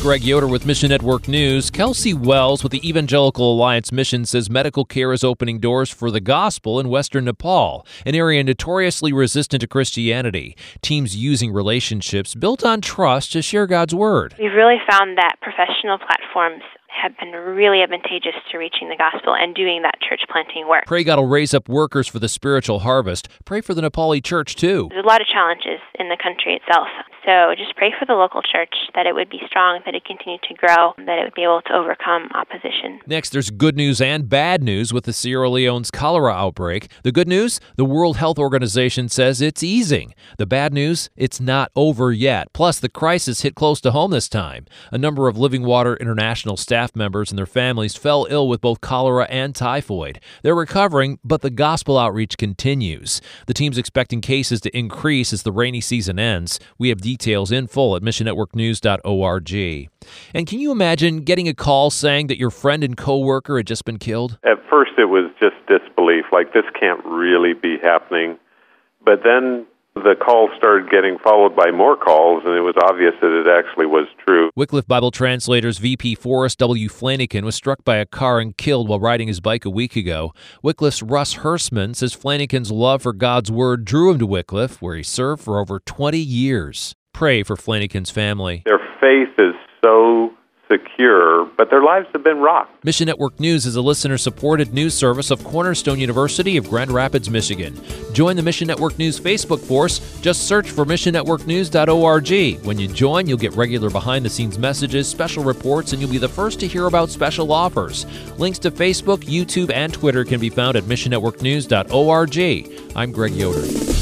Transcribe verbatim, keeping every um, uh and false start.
Greg Yoder with Mission Network News. Kelsey Wells with the Evangelical Alliance Mission says medical care is opening doors for the gospel in western Nepal, an area notoriously resistant to Christianity. Teams using relationships built on trust to share God's word. We've really found that professional platforms have been really advantageous to reaching the gospel and doing that church planting work. Pray God will raise up workers for the spiritual harvest. Pray for the Nepali church, too. There's a lot of challenges in the country itself. So just pray for the local church, that it would be strong, that it continue to grow, that it would be able to overcome opposition. Next, there's good news and bad news with the Sierra Leone's cholera outbreak. The good news, the World Health Organization says it's easing. The bad news, it's not over yet. Plus, the crisis hit close to home this time. A number of Living Water International staff members and their families fell ill with both cholera and typhoid. They're recovering, but the gospel outreach continues. The team's expecting cases to increase as the rainy season ends. We have details in full at mission network news dot org. And can you imagine getting a call saying that your friend and coworker had just been killed? At first it was just disbelief, like this can't really be happening. But then the calls started getting followed by more calls, and it was obvious that it actually was true. Wycliffe Bible Translators V P Forrest W. Flanagan was struck by a car and killed while riding his bike a week ago. Wycliffe's Russ Hersman says Flanagan's love for God's Word drew him to Wycliffe, where he served for over twenty years. Pray for Flanagan's family. Their faith is so secure, but their lives have been rocked. Mission Network News is a listener-supported news service of Cornerstone University of Grand Rapids, Michigan. Join the Mission Network News Facebook force. Just search for mission network news dot org. When you join, you'll get regular behind-the-scenes messages, special reports, and you'll be the first to hear about special offers. Links to Facebook, YouTube, and Twitter can be found at mission network news dot org. I'm Greg Yoder.